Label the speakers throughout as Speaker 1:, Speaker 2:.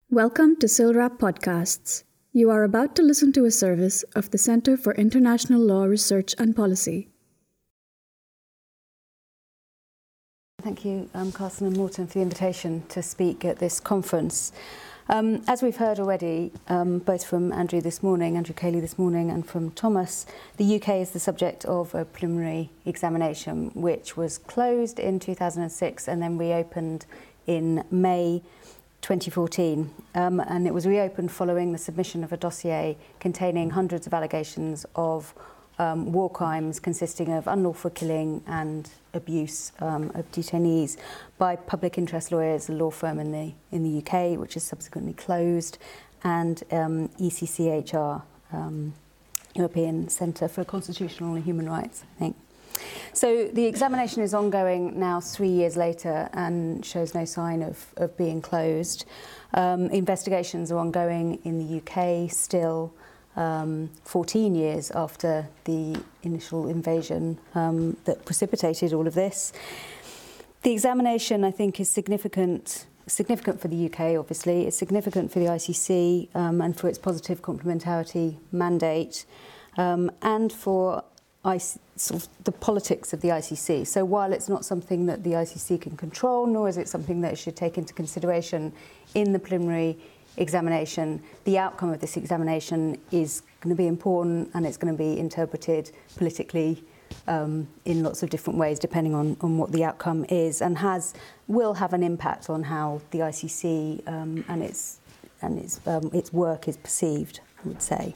Speaker 1: Welcome to CILRAP Podcasts. You are about to listen to a service of the Centre for International Law Research and Policy.
Speaker 2: Thank you, Carson and Morten, for the invitation to speak at this conference. As we've heard already, both from Andrew Cayley this morning, and from Thomas, the UK is the subject of a preliminary examination which was closed in 2006 and then reopened in May 2014, and it was reopened following the submission of a dossier containing hundreds of allegations of war crimes consisting of unlawful killing and abuse of detainees by public interest lawyers, a law firm in the UK, which is subsequently closed, and ECCHR, European Centre for Constitutional and Human Rights, I think. So the examination is ongoing now 3 years later and shows no sign of being closed. Investigations are ongoing in the UK still 14 years after the initial invasion that precipitated all of this. The examination, I think, is significant for the UK, obviously. It's significant for the ICC and for its positive complementarity mandate and for sort of the politics of the ICC. So while it's not something that the ICC can control, nor is it something that it should take into consideration in the preliminary examination, the outcome of this examination is going to be important, and it's going to be interpreted politically in lots of different ways, depending on what the outcome is, and will have an impact on how the ICC and its work is perceived, I would say.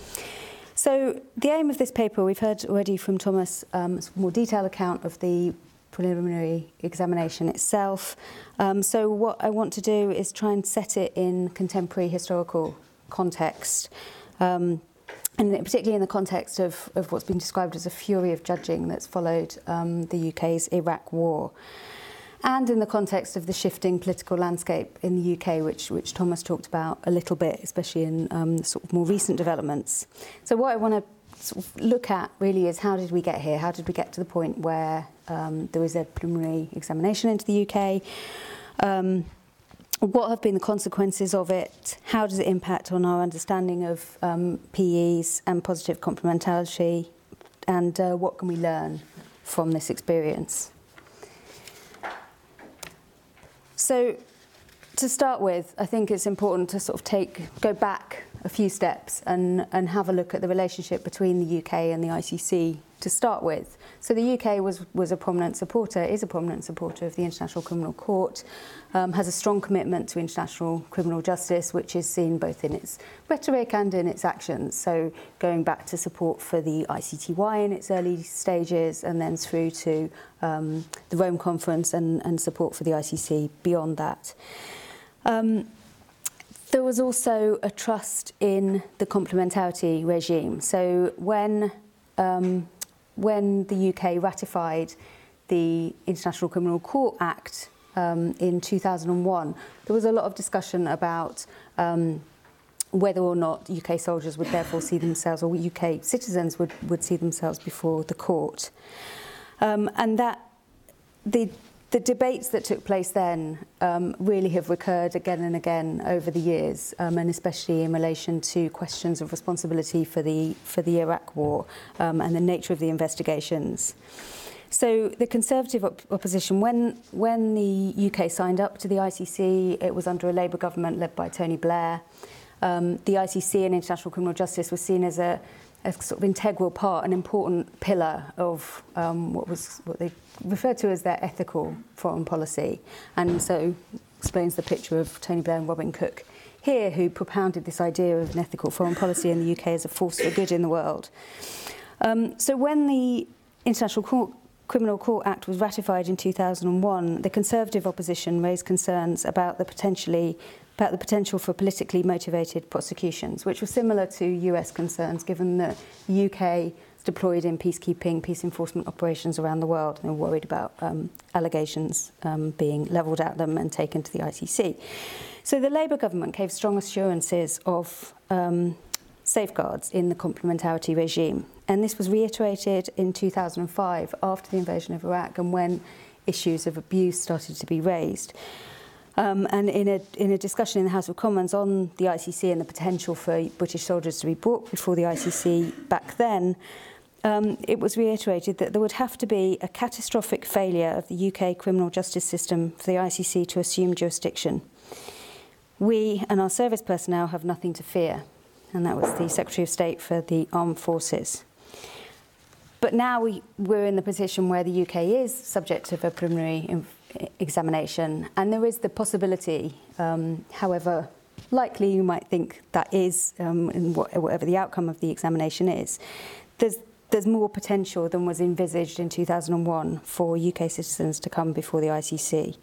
Speaker 2: So the aim of this paper, we've heard already from Thomas, a more detailed account of the preliminary examination itself. So what I want to do is try and set it in contemporary historical context, and particularly in the context of what's been described as a fury of judging that's followed the UK's Iraq War, and in the context of the shifting political landscape in the UK, which Thomas talked about a little bit, especially in sort of more recent developments. So what I want to sort of look at really is, how did we get here? How did we get to the point where there was a preliminary examination into the UK? What have been the consequences of it? How does it impact on our understanding of PEs and positive complementarity? And what can we learn from this experience? So to start with, I think it's important to sort of go back a few steps and have a look at the relationship between the UK and the ICC to start with. So the UK is a prominent supporter of the International Criminal Court, has a strong commitment to international criminal justice, which is seen both in its rhetoric and in its actions. So going back to support for the ICTY in its early stages, and then through to the Rome Conference and support for the ICC beyond that. There was also a trust in the complementarity regime. So when the UK ratified the International Criminal Court Act in 2001, there was a lot of discussion about whether or not UK soldiers would therefore see themselves, or UK citizens would see themselves before the court. And that the debates that took place then really have recurred again and again over the years, and especially in relation to questions of responsibility for the Iraq War and the nature of the investigations. So the Conservative opposition, when the UK signed up to the ICC, it was under a Labour government led by Tony Blair. The ICC and international criminal justice was seen as a sort of integral part, an important pillar of what they referred to as their ethical foreign policy, and so explains the picture of Tony Blair and Robin Cook here, who propounded this idea of an ethical foreign policy in the UK as a force for good in the world. So when the International Criminal Court Act was ratified in 2001, the Conservative opposition raised concerns about the potential for politically motivated prosecutions, which were similar to US concerns, given that the UK is deployed in peacekeeping, peace enforcement operations around the world, and are worried about allegations being levelled at them and taken to the ICC. So the Labour government gave strong assurances of safeguards in the complementarity regime, and this was reiterated in 2005 after the invasion of Iraq and when issues of abuse started to be raised. And in a discussion in the House of Commons on the ICC and the potential for British soldiers to be brought before the ICC back then, it was reiterated that there would have to be a catastrophic failure of the UK criminal justice system for the ICC to assume jurisdiction. We and our service personnel have nothing to fear. And that was the Secretary of State for the Armed Forces. But now we're in the position where the UK is subject to a preliminary examination, and there is the possibility, however likely you might think that is, in whatever the outcome of the examination is, there's more potential than was envisaged in 2001 for UK citizens to come before the ICC.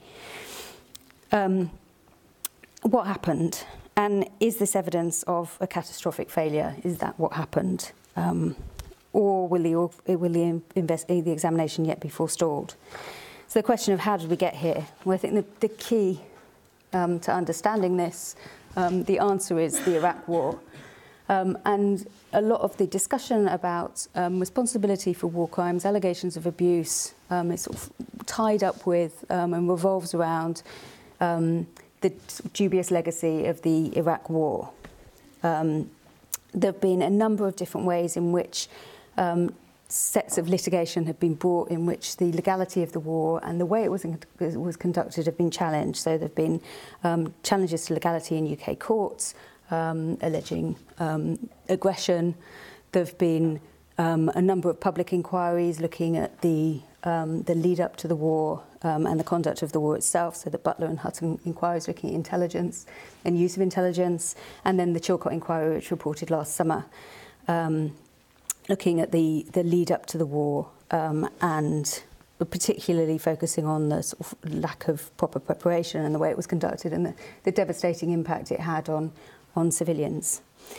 Speaker 2: What happened? And is this evidence of a catastrophic failure? Is that what happened? Or will the examination yet be forestalled? So the question of how did we get here? Well, I think the key to understanding this, the answer is the Iraq War. And a lot of the discussion about responsibility for war crimes, allegations of abuse, is sort of tied up with and revolves around the dubious legacy of the Iraq War. There have been a number of different ways in which sets of litigation have been brought in which the legality of the war and the way it was conducted have been challenged. So there have been challenges to legality in UK courts, alleging aggression. There have been a number of public inquiries looking at the lead up to the war and the conduct of the war itself, so the Butler and Hutton inquiries looking at intelligence and use of intelligence, and then the Chilcot inquiry, which reported last summer, looking at the lead up to the war and particularly focusing on the sort of lack of proper preparation and the way it was conducted and the devastating impact it had on civilians.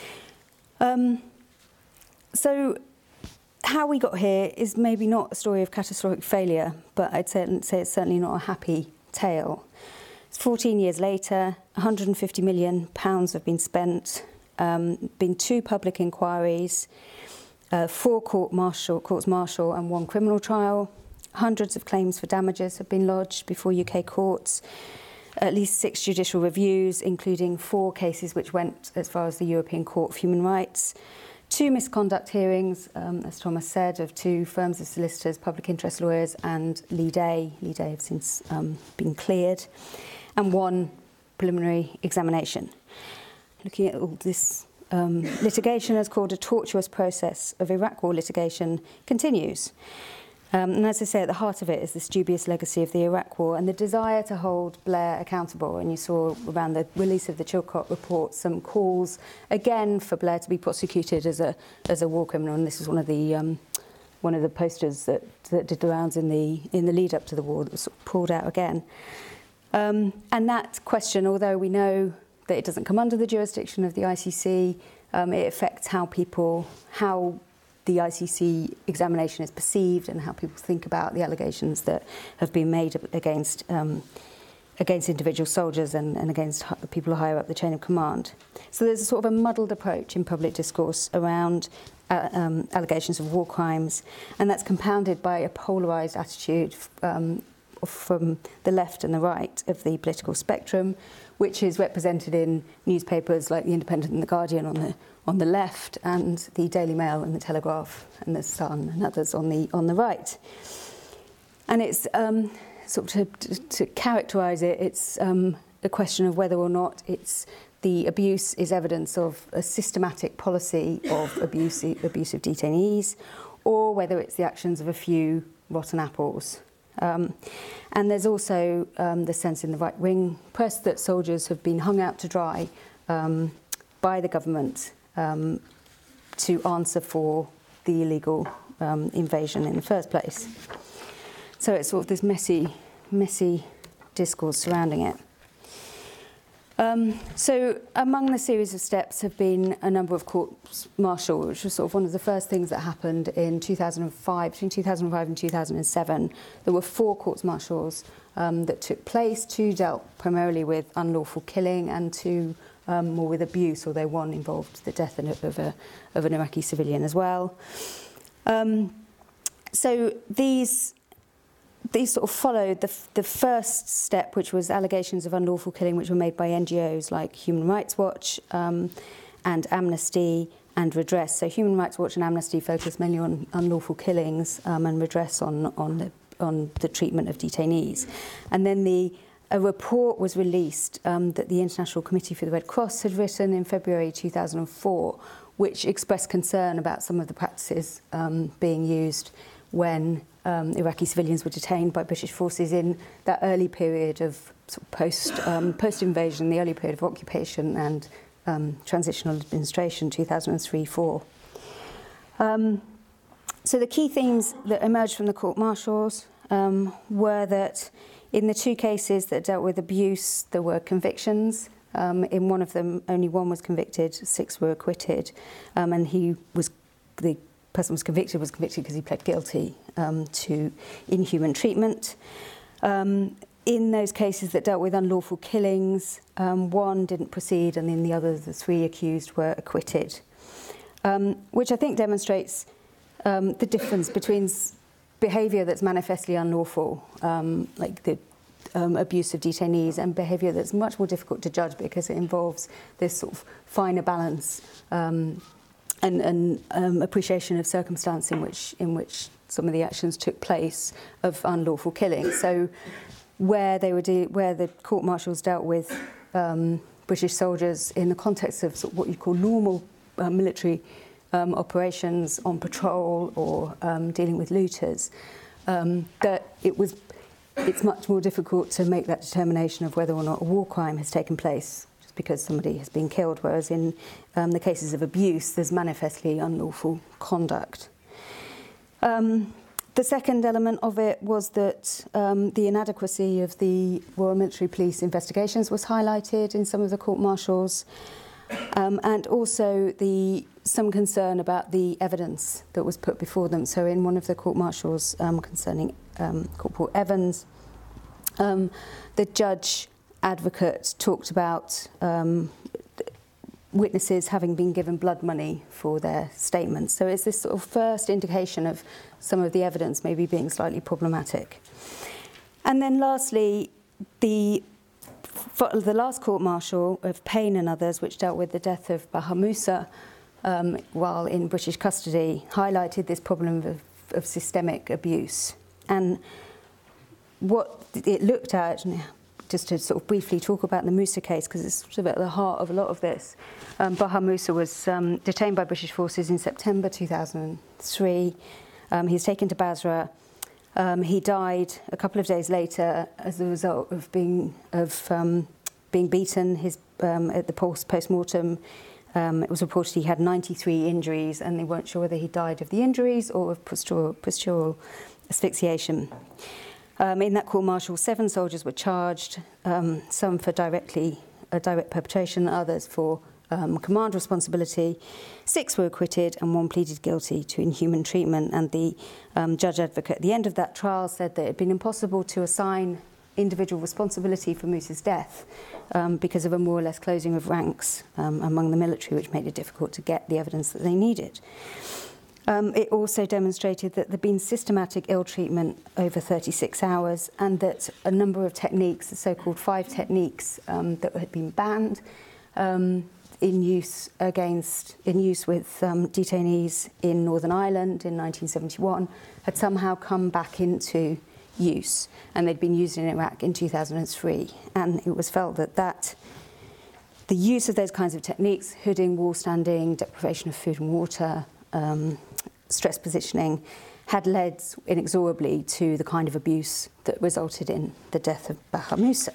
Speaker 2: So how we got here is maybe not a story of catastrophic failure, but I'd say it's certainly not a happy tale. It's 14 years later, £150 million have been spent, been 2 public inquiries, 4 courts martial and 1 criminal trial. Hundreds of claims for damages have been lodged before UK courts, at least 6 judicial reviews, including 4 cases which went as far as the European Court of Human Rights, 2 misconduct hearings, as Thomas said, of 2 firms of solicitors, public interest lawyers and Lead A. Lead A have since been cleared, and 1 preliminary examination. Looking at all this litigation as called a tortuous process of Iraq War litigation continues. And as I say, at the heart of it is this dubious legacy of the Iraq War and the desire to hold Blair accountable. And you saw around the release of the Chilcot report some calls, again, for Blair to be prosecuted as a war criminal. And this is one of the posters that did the rounds in the lead up to the war that was sort of pulled out again. And that question, although we know that it doesn't come under the jurisdiction of the ICC, it affects how the ICC examination is perceived and how people think about the allegations that have been made against individual soldiers and against people higher up the chain of command. So there's a sort of a muddled approach in public discourse around allegations of war crimes, and that's compounded by a polarised attitude from the left and the right of the political spectrum, which is represented in newspapers like The Independent and The Guardian on the left, and the Daily Mail and The Telegraph and The Sun and others on the right. And it's sort of to characterise it, it's a question of whether or not the abuse is evidence of a systematic policy of abusive detainees, or whether it's the actions of a few rotten apples. And there's also the sense in the right-wing press that soldiers have been hung out to dry by the government to answer for the illegal invasion in the first place. So it's sort of this messy discourse surrounding it. So among the series of steps have been a number of courts martial, which was sort of one of the first things that happened in 2005. Between 2005 and 2007, there were 4 courts martials that took place. 2 dealt primarily with unlawful killing, and 2 more with abuse, although 1 involved the death of an Iraqi civilian as well. So these these sort of followed the first step, which was allegations of unlawful killing, which were made by NGOs like Human Rights Watch and Amnesty and Redress. So Human Rights Watch and Amnesty focused mainly on unlawful killings and Redress on the treatment of detainees. And then a report was released that the International Committee for the Red Cross had written in February 2004, which expressed concern about some of the practices being used when Iraqi civilians were detained by British forces in that early period of, sort of post-invasion, the early period of occupation and transitional administration, 2003-04. So the key themes that emerged from the court-martials were that in the two cases that dealt with abuse, there were convictions. In one of them, only one was convicted, 6 were acquitted, and the person was convicted because he pled guilty to inhuman treatment. In those cases that dealt with unlawful killings, 1 didn't proceed, and in the other, the 3 accused were acquitted, which I think demonstrates the difference between behaviour that's manifestly unlawful, like the abuse of detainees, and behaviour that's much more difficult to judge because it involves this sort of finer balance and appreciation of circumstance in which some of the actions took place of unlawful killing. So where the court-martials dealt with British soldiers in the context of, sort of what you call normal military operations on patrol or dealing with looters, that it's much more difficult to make that determination of whether or not a war crime has taken place just because somebody has been killed, whereas in the cases of abuse, there's manifestly unlawful conduct. The second element of it was that the inadequacy of the Royal Military Police investigations was highlighted in some of the court-martials, and also some concern about the evidence that was put before them. So in one of the court-martials concerning Corporal Evans, the judge advocate talked about witnesses having been given blood money for their statements. So it's this sort of first indication of some of the evidence maybe being slightly problematic. And then lastly, the last court-martial of Payne and others, which dealt with the death of Baha Musa while in British custody, highlighted this problem of systemic abuse. And what it looked at, just to sort of briefly talk about the Musa case, because it's sort of at the heart of a lot of this. Baha Musa was detained by British forces in September 2003. He was taken to Basra. He died a couple of days later as a result of being beaten. At the post-mortem, it was reported he had 93 injuries, and they weren't sure whether he died of the injuries or of postural asphyxiation. In that court-martial, 7 soldiers were charged, some for direct perpetration, others for command responsibility. 6 were acquitted and 1 pleaded guilty to inhuman treatment. And the judge advocate at the end of that trial said that it had been impossible to assign individual responsibility for Musa's death because of a more or less closing of ranks among the military, which made it difficult to get the evidence that they needed. It also demonstrated that there had been systematic ill treatment over 36 hours, and that a number of techniques, the so-called 5 techniques that had been banned in use with detainees in Northern Ireland in 1971, had somehow come back into use, and they'd been used in Iraq in 2003. And it was felt that the use of those kinds of techniques, hooding, wall standing, deprivation of food and water, stress positioning, had led inexorably to the kind of abuse that resulted in the death of Baha Musa.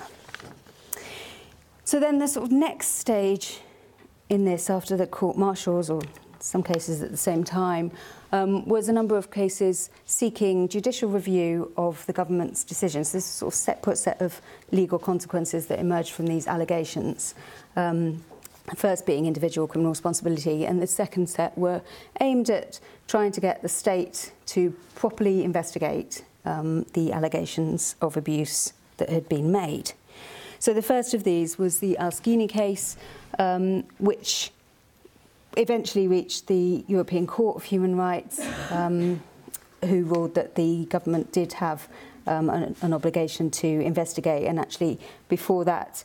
Speaker 2: So then the sort of next stage in this, after the court-martials, or some cases at the same time, was a number of cases seeking judicial review of the government's decisions. This sort of separate set of legal consequences that emerged from these allegations. First being individual criminal responsibility, and the second set were aimed at trying to get the state to properly investigate the allegations of abuse that had been made. So the first of these was the Al-Skini case, which eventually reached the European Court of Human Rights, who ruled that the government did have an obligation to investigate. And actually, before that,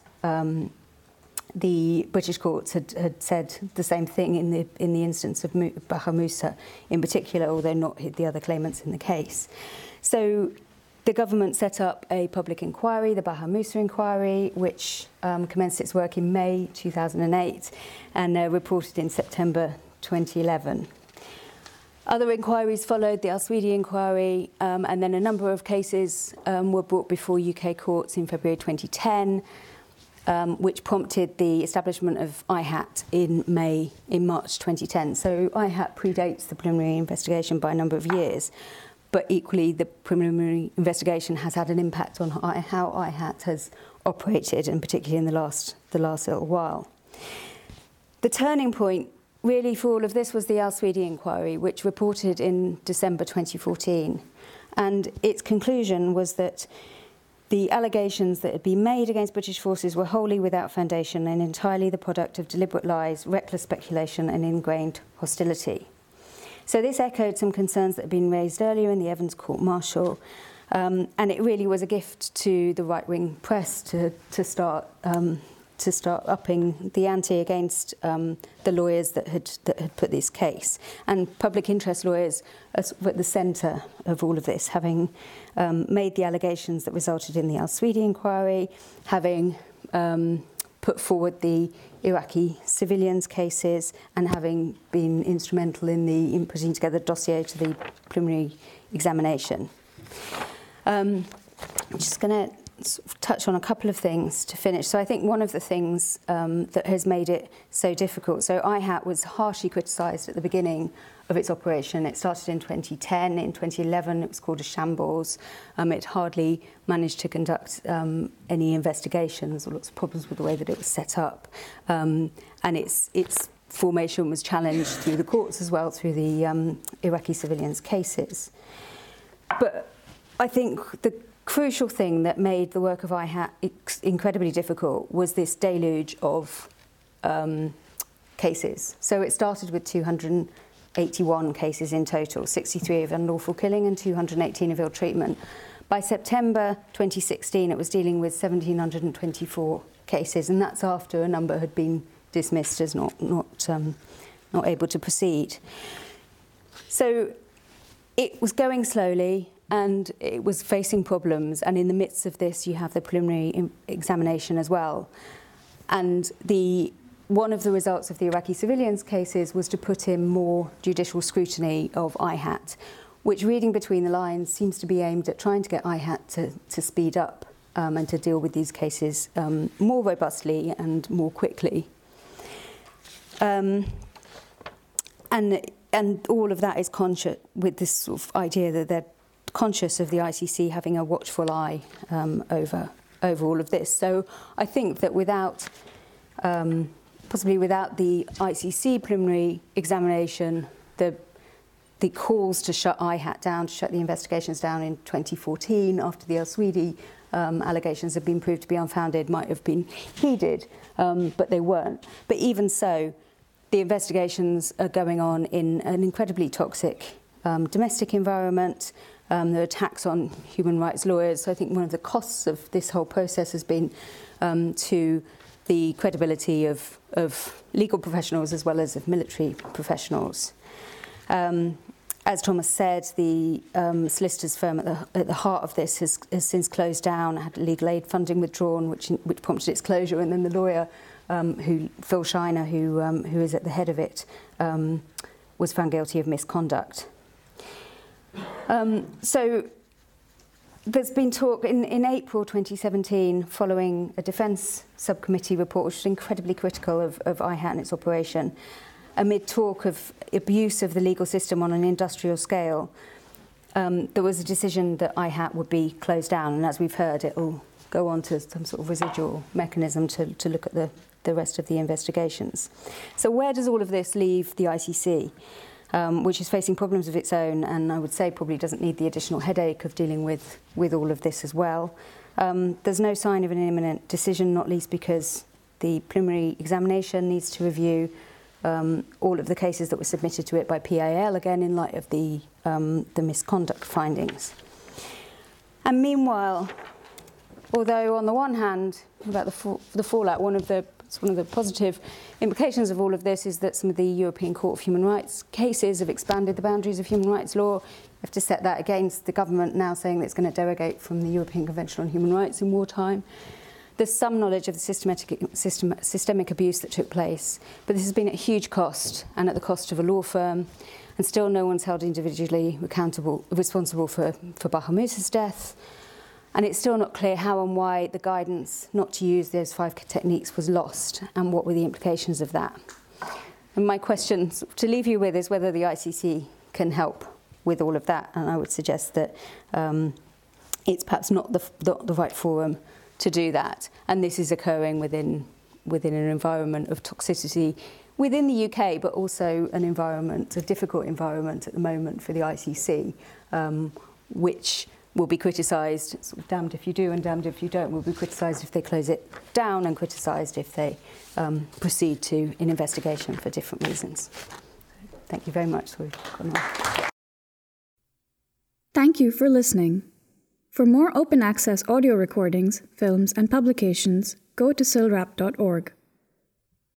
Speaker 2: the British courts had said the same thing in the instance of Baha Mousa in particular, although not the other claimants in the case. So the government set up a public inquiry, the Baha Mousa inquiry, which commenced its work in May 2008 and reported in September 2011. Other inquiries followed, the Al-Swidi inquiry, and then a number of cases were brought before UK courts in February 2010, which prompted the establishment of IHAT in March 2010. So IHAT predates the preliminary investigation by a number of years, but equally the preliminary investigation has had an impact on how IHAT has operated, and particularly in the last little while. The turning point really for all of this was the Al-Swidi inquiry, which reported in December 2014. And its conclusion was that the allegations that had been made against British forces were wholly without foundation and entirely the product of deliberate lies, reckless speculation and ingrained hostility. So this echoed some concerns that had been raised earlier in the Evans court-martial, and it really was a gift to the right-wing press to start upping the ante against the lawyers that had put this case. And public interest lawyers were at the centre of all of this, having made the allegations that resulted in the Al-Swidi inquiry, having put forward the Iraqi civilians cases, and having been instrumental in putting together the dossier to the preliminary examination. I'm just going to sort of touch on a couple of things to finish. So I think one of the things that has made it so difficult, so IHAT was harshly criticised at the beginning of its operation. It started in 2010. In 2011, it was called a shambles. It hardly managed to conduct any investigations, or lots of problems with the way that it was set up. And its formation was challenged through the courts as well, through the Iraqi civilians cases. But I think the crucial thing that made the work of IHAT incredibly difficult was this deluge of cases. So it started with 281 cases in total, 63 of unlawful killing and 218 of ill treatment. By September 2016, it was dealing with 1,724 cases, and that's after a number had been dismissed as not able to proceed. So it was going slowly, and it was facing problems, and in the midst of this you have the preliminary examination as well. And one of the results of the Iraqi civilians cases was to put in more judicial scrutiny of IHAT, which, reading between the lines, seems to be aimed at trying to get IHAT to speed up and to deal with these cases more robustly and more quickly. And all of that is conscious with this sort of idea that they're conscious of the ICC having a watchful eye over all of this. So I think that possibly without the ICC preliminary examination, the calls to shut IHAT down, to shut the investigations down in 2014 after the Al-Swidi allegations had been proved to be unfounded might have been heeded, but they weren't. But even so, the investigations are going on in an incredibly toxic domestic environment. There are attacks on human rights lawyers. So I think one of the costs of this whole process has been to the credibility of legal professionals as well as of military professionals. As Thomas said, the solicitors firm at the heart of this has since closed down, had legal aid funding withdrawn, which prompted its closure, and then the lawyer, Phil Shiner, who is at the head of it, was found guilty of misconduct. So there's been talk in April 2017, following a Defence Subcommittee report, which was incredibly critical of IHAT and its operation, amid talk of abuse of the legal system on an industrial scale. There was a decision that IHAT would be closed down, and as we've heard, it will go on to some sort of residual mechanism to look at the rest of the investigations. So where does all of this leave the ICC? Which is facing problems of its own, and I would say probably doesn't need the additional headache of dealing with all of this as well. There's no sign of an imminent decision, not least because the preliminary examination needs to review all of the cases that were submitted to it by PIL, again in light of the misconduct findings. And meanwhile, although on the one hand, about the fallout, one of the positive implications of all of this is that some of the European Court of Human Rights cases have expanded the boundaries of human rights law. You have to set that against the government now saying that it's going to derogate from the European Convention on Human Rights in wartime. There's some knowledge of the systemic abuse that took place, but this has been at huge cost and at the cost of a law firm, and still no one's held individually responsible for Baha Musa's death. And it's still not clear how and why the guidance not to use those 5 techniques was lost, and what were the implications of that. And my question to leave you with is whether the ICC can help with all of that. And I would suggest that it's perhaps not the right forum to do that. And this is occurring within an environment of toxicity within the UK, but also an environment, a difficult environment at the moment for the ICC, which will be criticised, sort of damned if you do and damned if you don't, will be criticised if they close it down and criticised if they proceed to an investigation for different reasons. Thank you very much.
Speaker 1: Thank you for listening. For more open access audio recordings, films and publications, go to silrap.org.